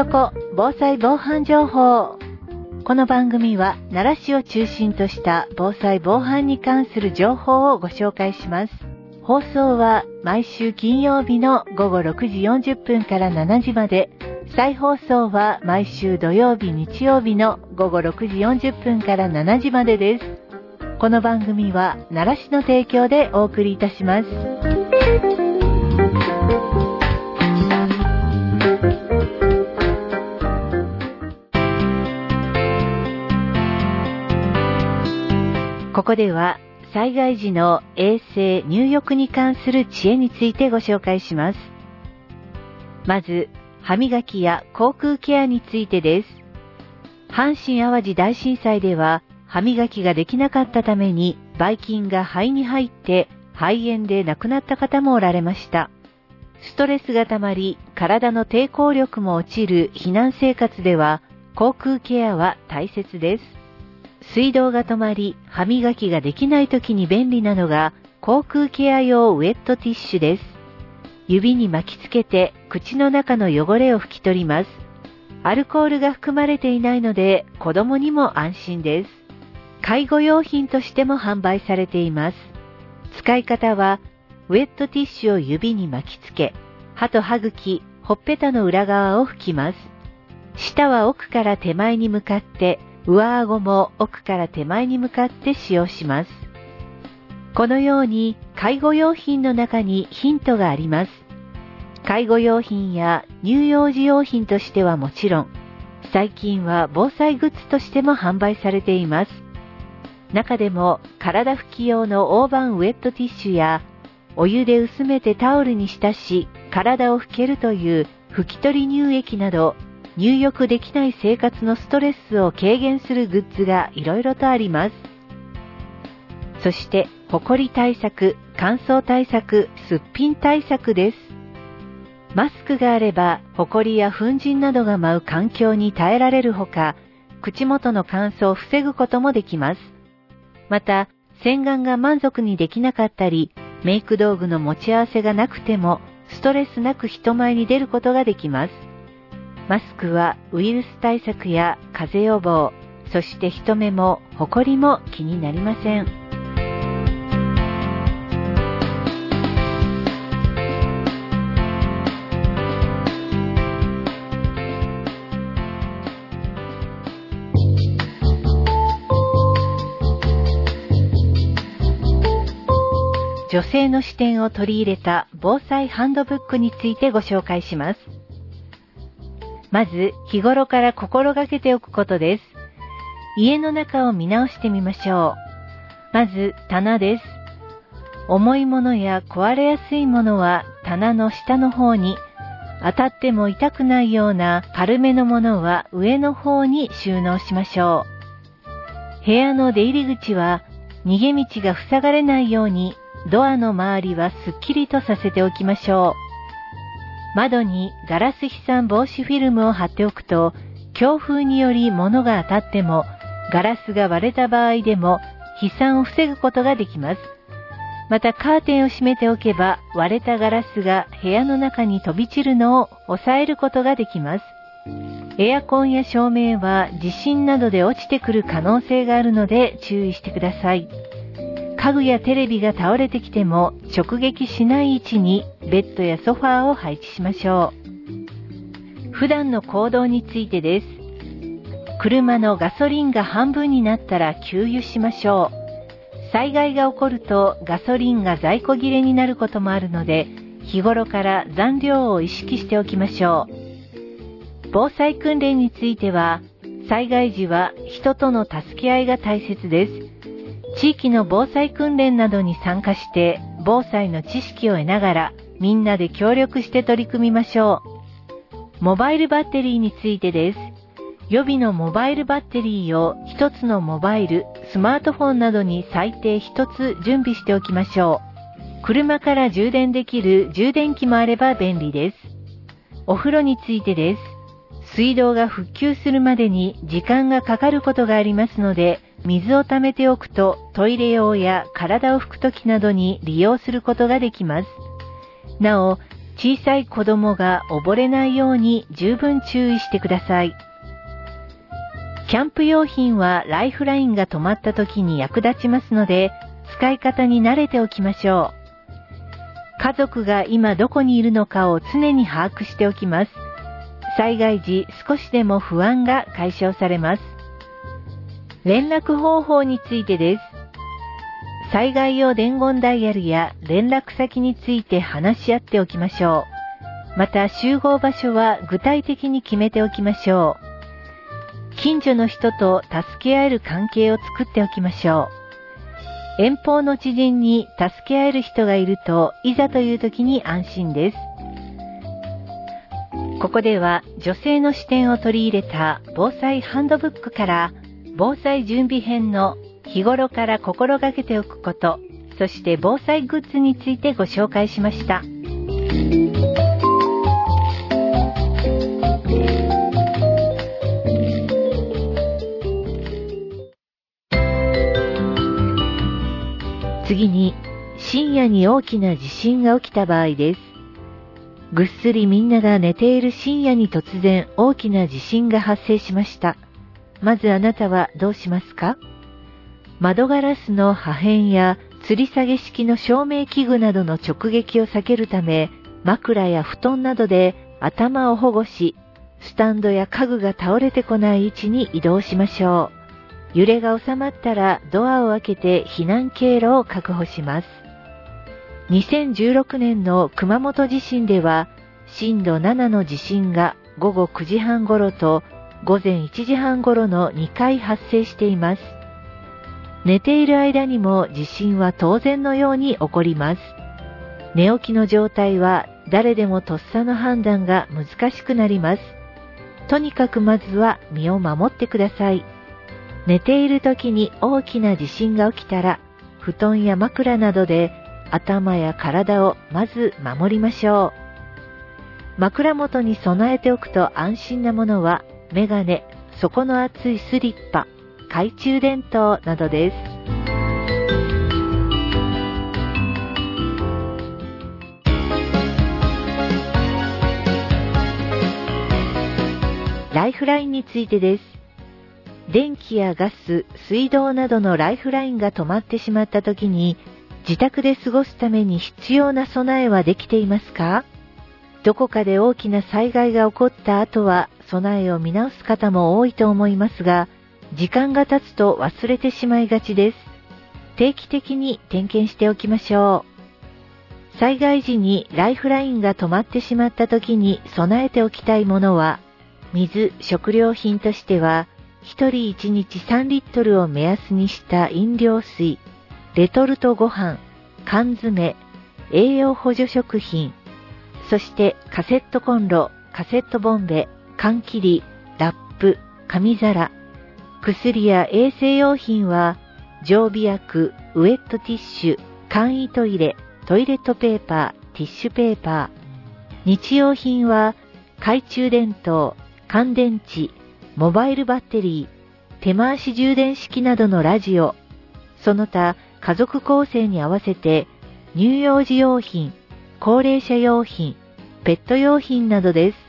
こ防災防犯情報。この番組は奈良市を中心とした防災防犯に関する情報をご紹介します。放送は毎週金曜日の午後6時40分から7時まで、再放送は毎週土曜日日曜日の午後6時40分から7時までです。この番組は奈良市の提供でお送りいたします。ここでは災害時の衛生・入浴に関する知恵についてご紹介します。まず、歯磨きや口腔ケアについてです。阪神淡路大震災では歯磨きができなかったためにばい菌が肺に入って肺炎で亡くなった方もおられました。ストレスがたまり体の抵抗力も落ちる避難生活では口腔ケアは大切です。水道が止まり歯磨きができない時に便利なのが口腔ケア用ウェットティッシュです。指に巻きつけて口の中の汚れを拭き取ります。アルコールが含まれていないので子供にも安心です。介護用品としても販売されています。使い方はウェットティッシュを指に巻きつけ、歯と歯茎、ほっぺたの裏側を拭きます。舌は奥から手前に向かって、上顎も奥から手前に向かって使用します。このように介護用品の中にヒントがあります。介護用品や乳幼児用品としてはもちろん、最近は防災グッズとしても販売されています。中でも体拭き用の大判ウェットティッシュやお湯で薄めてタオルに浸し体を拭けるという拭き取り乳液など入浴できない生活のストレスを軽減するグッズがいろいろとあります。そして、ほこり対策、乾燥対策、すっぴん対策です。マスクがあれば、ほこりや粉塵などが舞う環境に耐えられるほか、口元の乾燥を防ぐこともできます。また、洗顔が満足にできなかったり、メイク道具の持ち合わせがなくても、ストレスなく人前に出ることができます。マスクはウイルス対策や風邪予防、そして人目もほこりも気になりません。女性の視点を取り入れた防災ハンドブックについてご紹介します。まず、日頃から心がけておくことです。家の中を見直してみましょう。まず、棚です。重いものや壊れやすいものは棚の下の方に、当たっても痛くないような軽めのものは上の方に収納しましょう。部屋の出入り口は逃げ道が塞がれないように、ドアの周りはすっきりとさせておきましょう。窓にガラス飛散防止フィルムを貼っておくと、強風により物が当たっても、ガラスが割れた場合でも飛散を防ぐことができます。またカーテンを閉めておけば、割れたガラスが部屋の中に飛び散るのを抑えることができます。エアコンや照明は地震などで落ちてくる可能性があるので注意してください。家具やテレビが倒れてきても直撃しない位置にベッドやソファーを配置しましょう。普段の行動についてです。車のガソリンが半分になったら給油しましょう。災害が起こるとガソリンが在庫切れになることもあるので、日頃から残量を意識しておきましょう。防災訓練については、災害時は人との助け合いが大切です。地域の防災訓練などに参加して防災の知識を得ながらみんなで協力して取り組みましょう。モバイルバッテリーについてです。予備のモバイルバッテリーを一つのモバイル、スマートフォンなどに最低一つ準備しておきましょう。車から充電できる充電器もあれば便利です。お風呂についてです。水道が復旧するまでに時間がかかることがありますので、水を溜めておくとトイレ用や体を拭くときなどに利用することができます。なお、 小さい子供が溺れないように十分注意してください。キャンプ用品はライフラインが止まった時に役立ちますので、使い方に慣れておきましょう。家族が今どこにいるのかを常に把握しておきます。災害時、少しでも不安が解消されます。連絡方法についてです。災害用伝言ダイヤルや連絡先について話し合っておきましょう。また集合場所は具体的に決めておきましょう。近所の人と助け合える関係を作っておきましょう。遠方の知人に助け合える人がいると、いざという時に安心です。ここでは女性の視点を取り入れた防災ハンドブックから防災準備編の日頃から心がけておくこと、そして防災グッズについてご紹介しました。次に、深夜に大きな地震が起きた場合です。ぐっすりみんなが寝ている深夜に突然大きな地震が発生しました。まずあなたはどうしますか？窓ガラスの破片や吊り下げ式の照明器具などの直撃を避けるため、枕や布団などで頭を保護し、スタンドや家具が倒れてこない位置に移動しましょう。揺れが収まったらドアを開けて避難経路を確保します。2016年の熊本地震では、震度7の地震が午後9時半頃と午前1時半頃の2回発生しています。寝ている間にも地震は当然のように起こります。寝起きの状態は誰でもとっさの判断が難しくなります。とにかくまずは身を守ってください。寝ている時に大きな地震が起きたら、布団や枕などで頭や体をまず守りましょう。枕元に備えておくと安心なものは、メガネ、底の厚いスリッパ、懐中電灯などです。ライフラインについてです。電気やガス、水道などのライフラインが止まってしまった時に、自宅で過ごすために必要な備えはできていますか？どこかで大きな災害が起こった後は備えを見直す方も多いと思いますが、時間が経つと忘れてしまいがちです。定期的に点検しておきましょう。災害時にライフラインが止まってしまった時に備えておきたいものは、水、食料品としては、1人1日3リットルを目安にした飲料水、レトルトご飯、缶詰、栄養補助食品、そしてカセットコンロ、カセットボンベ、缶切り、ラップ、紙皿、薬や衛生用品は常備薬、ウェットティッシュ、簡易トイレ、トイレットペーパー、ティッシュペーパー。日用品は懐中電灯、乾電池、モバイルバッテリー、手回し充電式などのラジオ、その他家族構成に合わせて乳幼児用品、高齢者用品、ペット用品などです。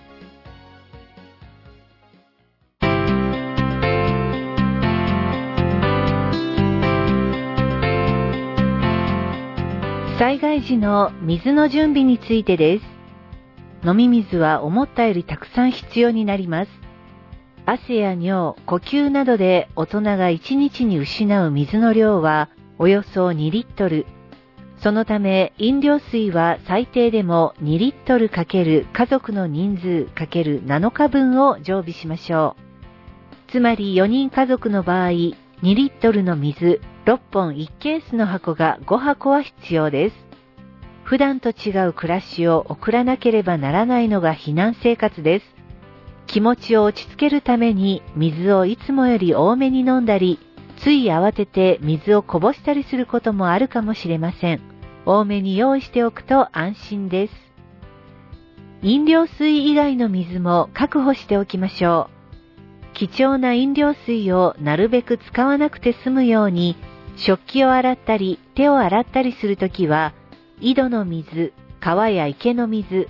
災害時の水の準備についてです。飲み水は思ったよりたくさん必要になります。汗や尿、呼吸などで大人が1日に失う水の量はおよそ2リットル。そのため飲料水は最低でも2リットル×家族の人数×7日分を常備しましょう。つまり4人家族の場合、2リットルの水6本1ケースの箱が5箱は必要です。普段と違う暮らしを送らなければならないのが避難生活です。気持ちを落ち着けるために水をいつもより多めに飲んだり、つい慌てて水をこぼしたりすることもあるかもしれません。多めに用意しておくと安心です。飲料水以外の水も確保しておきましょう。貴重な飲料水をなるべく使わなくて済むように、食器を洗ったり手を洗ったりするときは、井戸の水、川や池の水、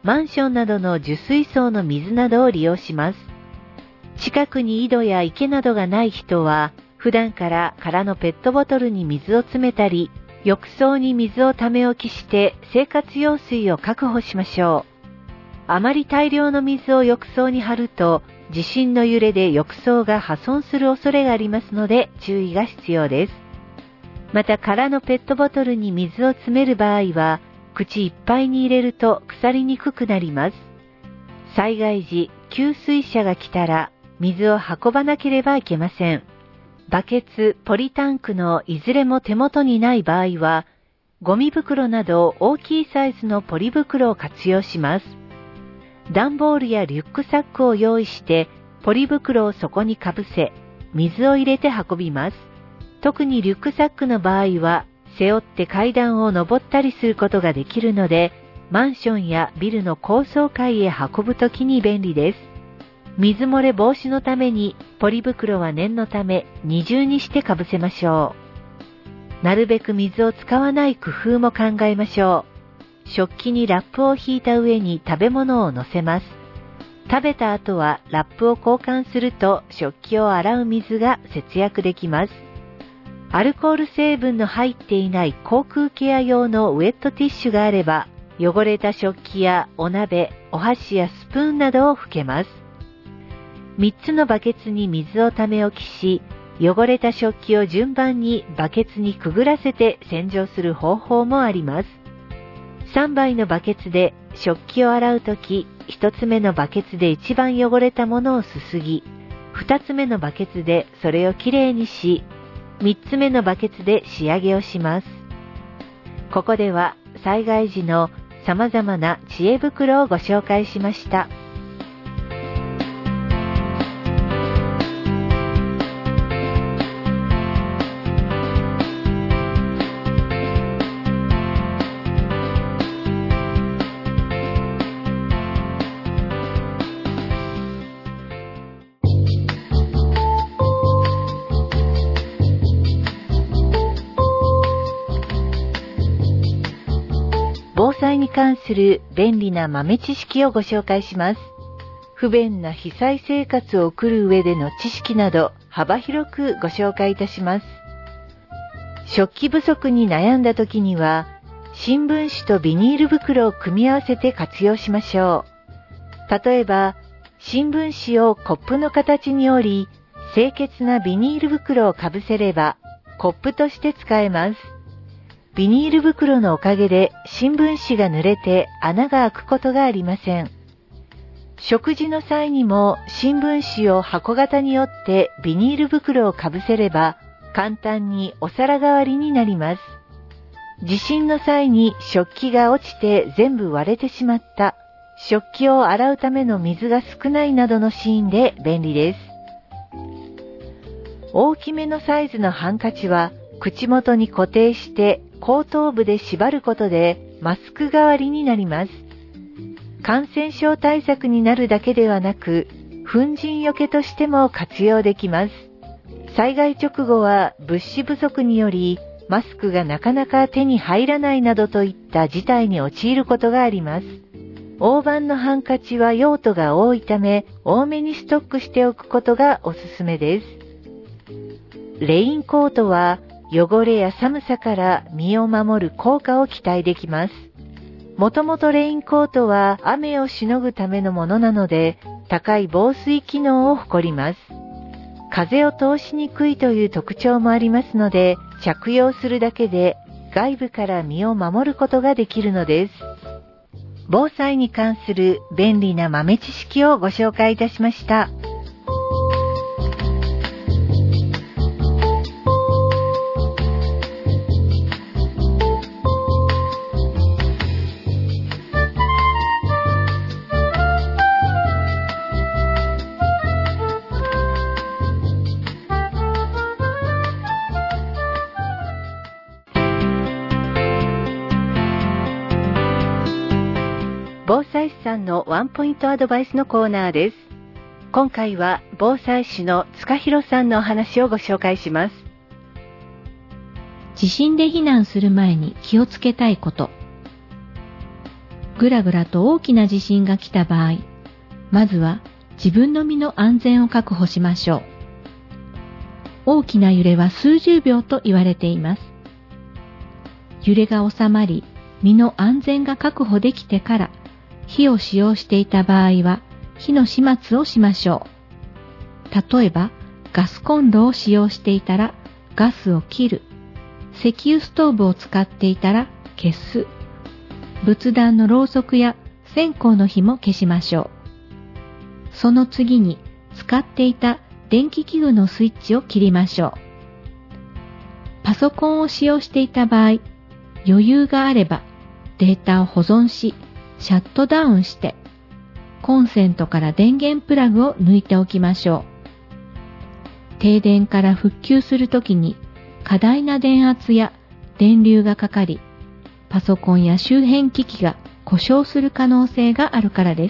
マンションなどの受水槽の水などを利用します。近くに井戸や池などがない人は、普段から空のペットボトルに水を詰めたり、浴槽に水をため置きして生活用水を確保しましょう。あまり大量の水を浴槽に張ると、地震の揺れで浴槽が破損する恐れがありますので注意が必要です。また空のペットボトルに水を詰める場合は、口いっぱいに入れると腐りにくくなります。災害時、給水車が来たら水を運ばなければいけません。バケツ、ポリタンクのいずれも手元にない場合は、ゴミ袋など大きいサイズのポリ袋を活用します。段ボールやリュックサックを用意して、ポリ袋をそこにかぶせ、水を入れて運びます。特にリュックサックの場合は、背負って階段を上ったりすることができるので、マンションやビルの高層階へ運ぶときに便利です。水漏れ防止のために、ポリ袋は念のため二重にしてかぶせましょう。なるべく水を使わない工夫も考えましょう。食器にラップを引いた上に食べ物を乗せます。食べた後はラップを交換すると食器を洗う水が節約できます。アルコール成分の入っていない口腔ケア用のウェットティッシュがあれば、汚れた食器やお鍋、お箸やスプーンなどを拭けます。3つのバケツに水をため置きし、汚れた食器を順番にバケツにくぐらせて洗浄する方法もあります。3杯のバケツで食器を洗うとき、1つ目のバケツで一番汚れたものをすすぎ、2つ目のバケツでそれをきれいにし、3つ目のバケツで仕上げをします。ここでは災害時の様々な知恵袋をご紹介しました。防災に関する便利な豆知識をご紹介します。不便な被災生活を送る上での知識など幅広くご紹介いたします。食器不足に悩んだ時には、新聞紙とビニール袋を組み合わせて活用しましょう。例えば、新聞紙をコップの形に折り、清潔なビニール袋をかぶせれば、コップとして使えます。ビニール袋のおかげで新聞紙が濡れて穴が開くことがありません。食事の際にも新聞紙を箱型に折ってビニール袋をかぶせれば簡単にお皿代わりになります。地震の際に食器が落ちて全部割れてしまった、食器を洗うための水が少ないなどのシーンで便利です。大きめのサイズのハンカチは口元に固定して後頭部で縛ることでマスク代わりになります。感染症対策になるだけではなく、粉塵よけとしても活用できます。災害直後は物資不足によりマスクがなかなか手に入らないなどといった事態に陥ることがあります。大判のハンカチは用途が多いため、多めにストックしておくことがおすすめです。レインコートは汚れや寒さから身を守る効果を期待できます。もともとレインコートは雨をしのぐためのものなので、高い防水機能を誇ります。風を通しにくいという特徴もありますので、着用するだけで外部から身を守ることができるのです。防災に関する便利な豆知識をご紹介いたしました。防災士さんのワンポイントアドバイスのコーナーです。今回は防災士の塚弘さんのお話をご紹介します。 地震で避難する前に気をつけたいこと。 ぐらぐらと大きな地震が来た場合、まずは自分の身の安全を確保しましょう。大きな揺れは数十秒と言われています。揺れが収まり、身の安全が確保できてから火を使用していた場合は火の始末をしましょう。例えばガスコンロを使用していたらガスを切る。石油ストーブを使っていたら消す。仏壇のろうそくや線香の火も消しましょう。その次に使っていた電気器具のスイッチを切りましょう。パソコンを使用していた場合、余裕があればデータを保存し、シャットダウンして、コンセントから電源プラグを抜いておきましょう。停電から復旧するときに過大な電圧や電流がかかり、パソコンや周辺機器が故障する可能性があるからです。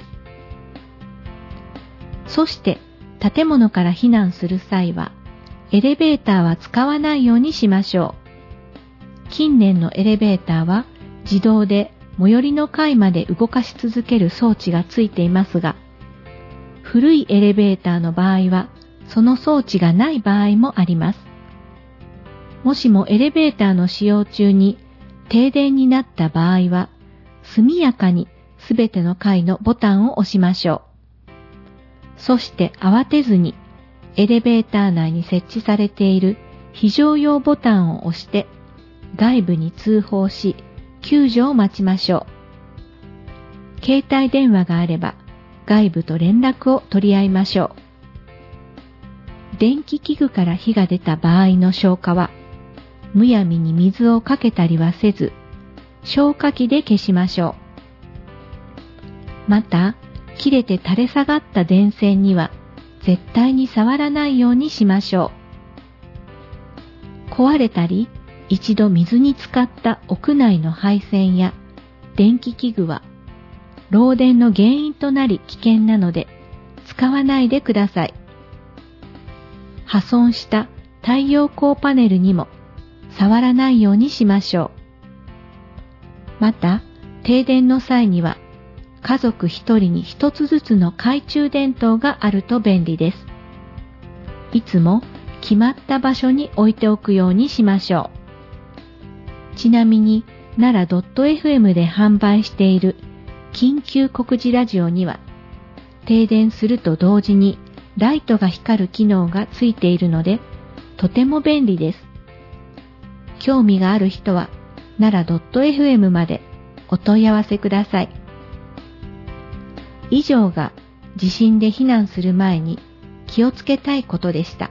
そして建物から避難する際は、エレベーターは使わないようにしましょう。近年のエレベーターは自動で最寄りの階まで動かし続ける装置がついていますが、古いエレベーターの場合はその装置がない場合もあります。もしもエレベーターの使用中に停電になった場合は、速やかにすべての階のボタンを押しましょう。そして慌てずにエレベーター内に設置されている非常用ボタンを押して外部に通報し救助を待ちましょう。携帯電話があれば外部と連絡を取り合いましょう。電気器具から火が出た場合の消火は、むやみに水をかけたりはせず、消火器で消しましょう。また、切れて垂れ下がった電線には絶対に触らないようにしましょう。壊れたり、一度水に浸かった屋内の配線や電気器具は、漏電の原因となり危険なので、使わないでください。破損した太陽光パネルにも触らないようにしましょう。また、停電の際には、家族一人に一つずつの懐中電灯があると便利です。いつも決まった場所に置いておくようにしましょう。ちなみに、奈良 .fm で販売している緊急告示ラジオには、停電すると同時にライトが光る機能がついているので、とても便利です。興味がある人は、奈良 .fm までお問い合わせください。以上が地震で避難する前に気をつけたいことでした。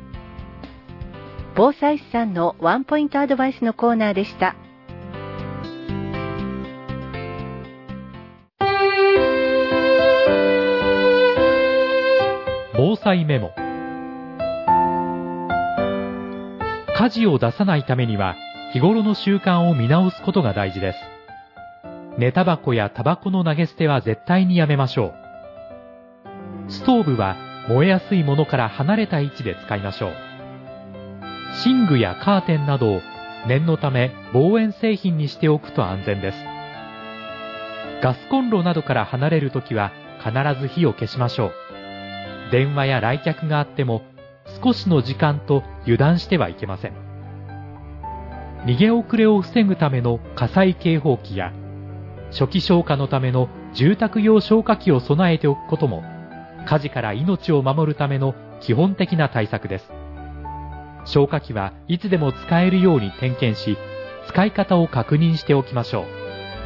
防災士さんのワンポイントアドバイスのコーナーでした。 防災メモ。火事を出さないためには日頃の習慣を見直すことが大事です。寝タバコやタバコの投げ捨ては絶対にやめましょう。ストーブは燃えやすいものから離れた位置で使いましょう。寝具やカーテンなどを念のため防煙製品にしておくと安全です。ガスコンロなどから離れるときは必ず火を消しましょう。電話や来客があっても少しの時間と油断してはいけません。逃げ遅れを防ぐための火災警報器や初期消火のための住宅用消火器を備えておくことも火事から命を守るための基本的な対策です。消火器はいつでも使えるように点検し、使い方を確認しておきましょう。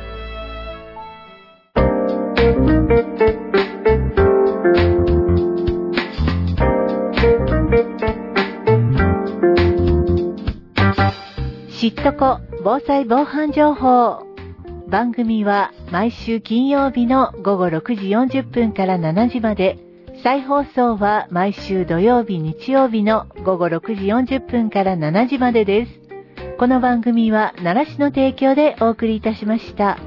知っとこ防災防犯情報。番組は毎週金曜日の午後6時40分から7時まで、再放送は毎週土曜日日曜日の午後6時40分から7時までです。この番組は奈良市の提供でお送りいたしました。